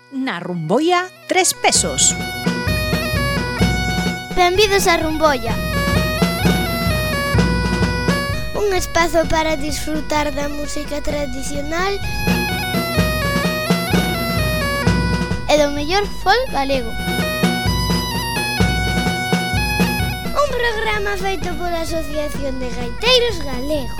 Na Rumboia, 3 pesos. Benvidos a Rumboia. Un espazo para disfrutar da música tradicional e do mellor folk galego. Un programa feito pola Asociación de Gaiteiros Galegos.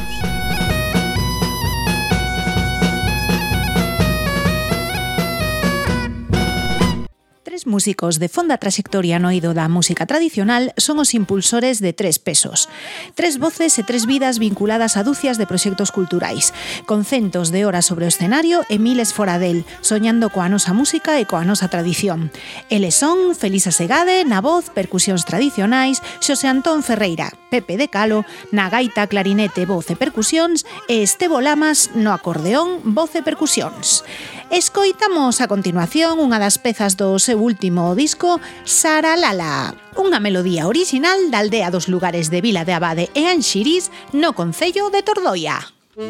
Músicos de fonda traxectoria no eido da música tradicional son os impulsores de 3 pesos. 3 voces e 3 vidas vinculadas a dúcias de proxectos culturais, con centos de horas sobre o escenario e miles fora del, soñando coa nosa música e coa nosa tradición. Eles son Felisa Segade, na voz, percusións tradicionais, Xosé Antón Ferreira, Pepe de Calo, na gaita, clarinete, voz e percusións, e Estevo Lamas, no acordeón, voz e percusións. Escoitamos a continuación unha das pezas do seu último disco, Saralala, unha melodía orixinal da aldea dos lugares de Vila de Abade e Anxirís no concello de Tordoia.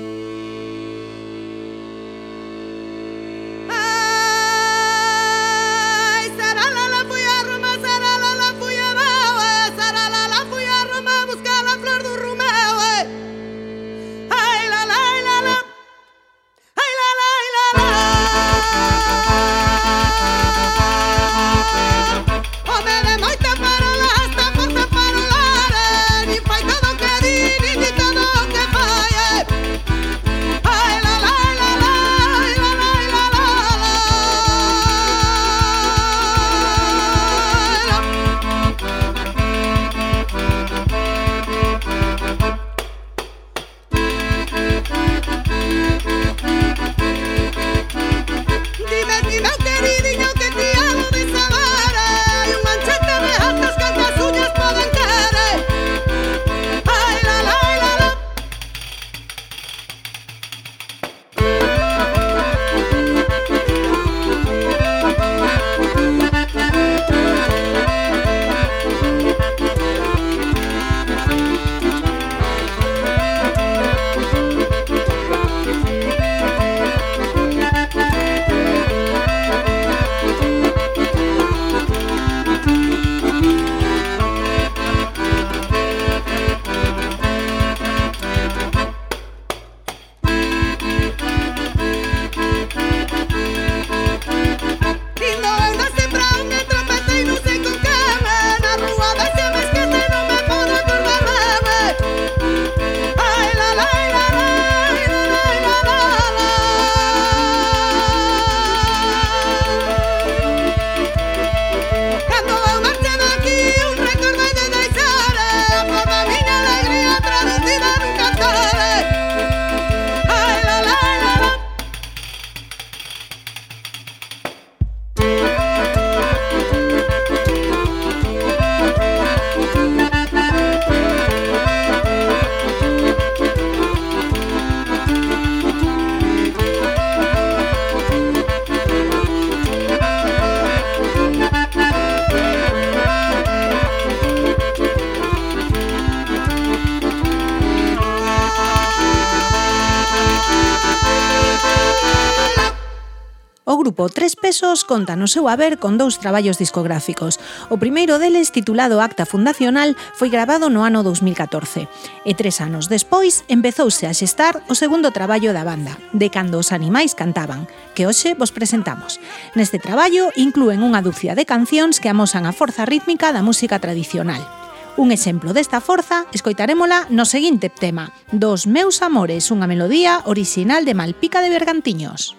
O grupo 3 pesos conta no seu haber con 2 traballos discográficos. O primeiro deles, titulado Acta Fundacional, foi grabado no ano 2014. E 3 anos despois, empezouse a xestar o segundo traballo da banda, De cando os animais cantaban, que hoxe vos presentamos. Neste traballo inclúen unha dúcia de cancións que amosan a forza rítmica da música tradicional. Un exemplo desta forza escoitarémola no seguinte tema, Dos meus amores, unha melodía orixinal de Malpica de Bergantiños.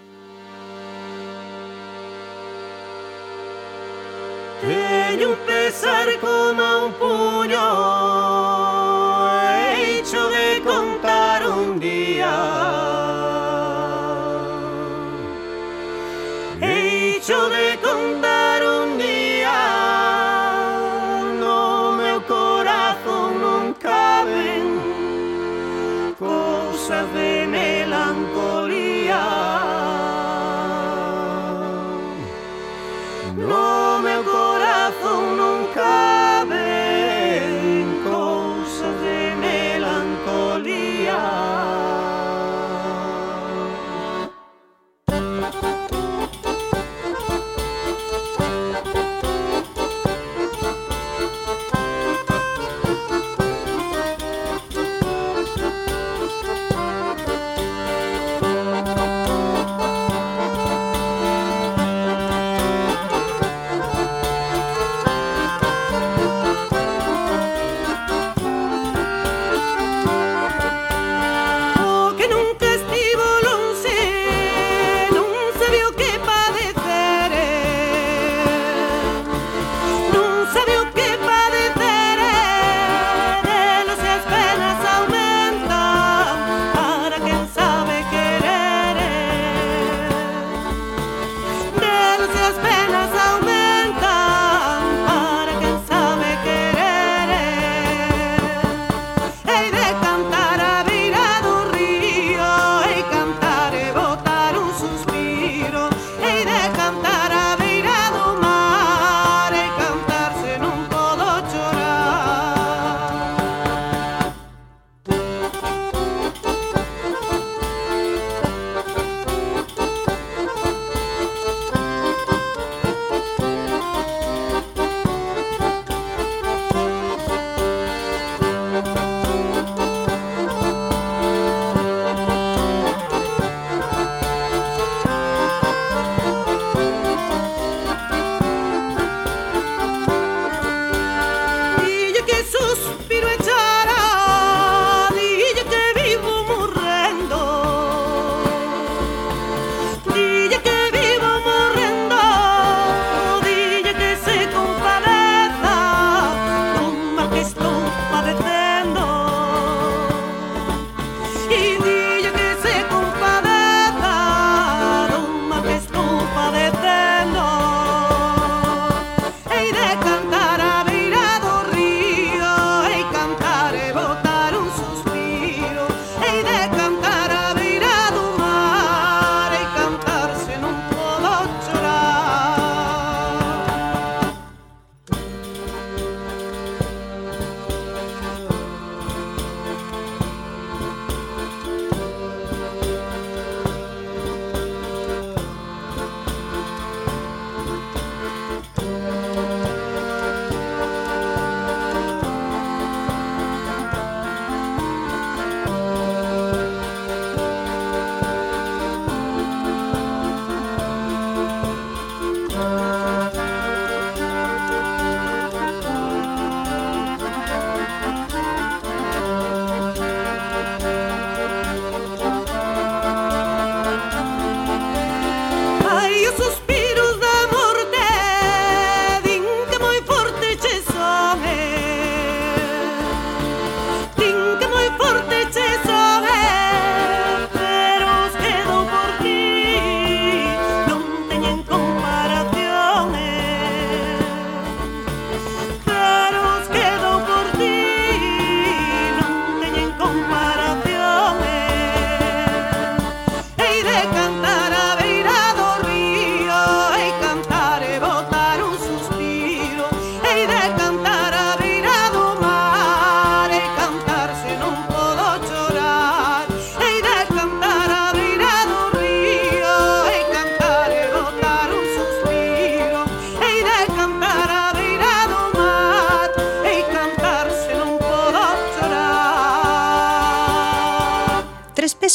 Teño un pesar como un puño hecho de contar un día, hecho de contar un día. No meu corazón non caben cosas de melancolía. No meu corazón non caben cosas de melancolía.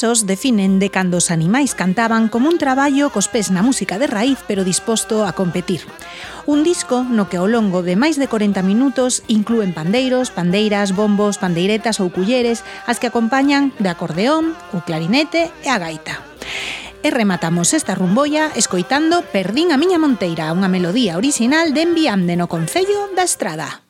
pesos definen de cando os animais cantaban como un traballo cos pés na música de raíz pero disposto a competir. Un disco no que ao longo de máis de 40 minutos inclúen pandeiros, pandeiras, bombos, pandeiretas ou culleres, as que acompañan de acordeón, o clarinete e a gaita. E rematamos esta rumboia escoitando Perdín a miña monteira, unha melodía orixinal de Enviande no concello da Estrada.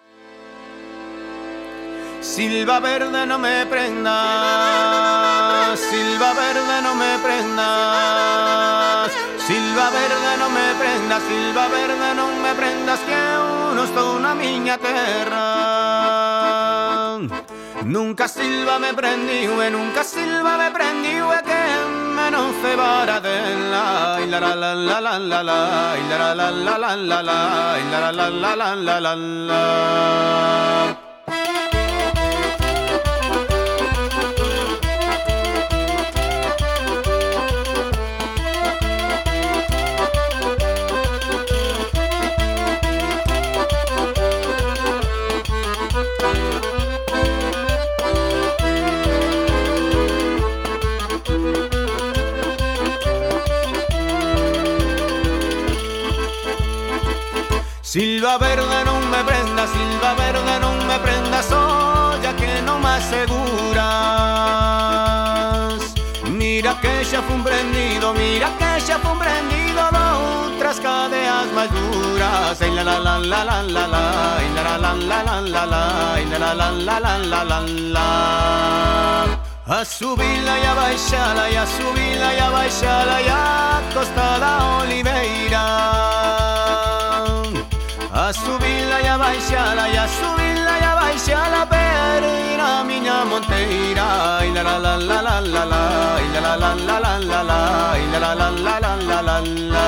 Silva verde no me prendas, silva verde no me prendas, silva verde no me prendas, silva verde non me prendas, que eu non estou na miña terra. Nunca silva me prendiu e nunca silva me prendiu e que me non cebara dela. La la la la la la la, la la la la la la, la la la la la la la. Silva verde non me prendas, silva verde non me prendas, olla que non me aseguras. Mira que xa fun prendido, mira que xa fun prendido doutras cadeas máis duras. La la la la la la la, la la la la la la, la la la la la la la. A subila e a baixala, e a subila e a baixala, e a costa da oliveira. A subila e a baixala, e a subila e a baixala, perdín a miña monteira. La la la la la la la, la la la la la la, la la la la la la la.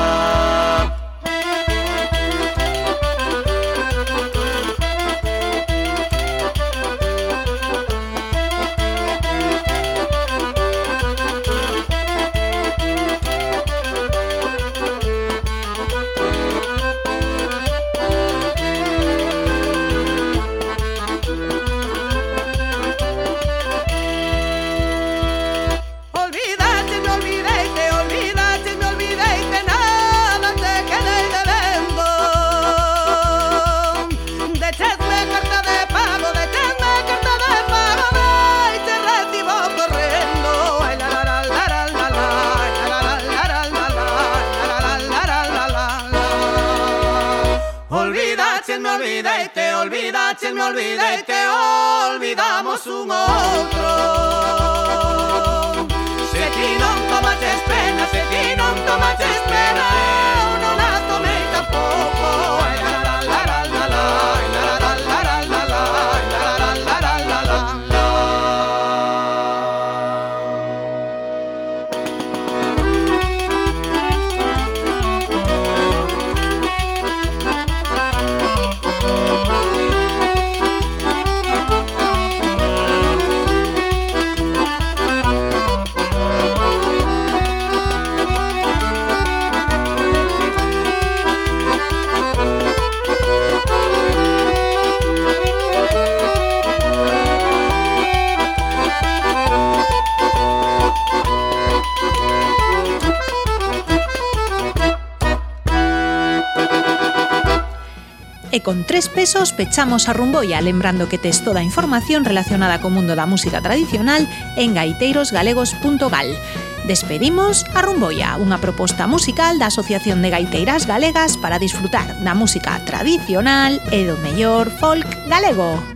Me olvidé que olvidamos un outro. Se ti non tomaches pena, se ti non tomaches pena, eu non a tomei tampouco. La la la la la la, la la la la la la, la la la la la la. E con 3 pesos pechamos a rumboia, lembrando que tes toda a información relacionada co mundo da música tradicional en gaiteirosgalegos.gal. Despedimos a rumboia, unha proposta musical da Asociación de Gaiteiras Galegas para disfrutar da música tradicional e do mellor folk galego.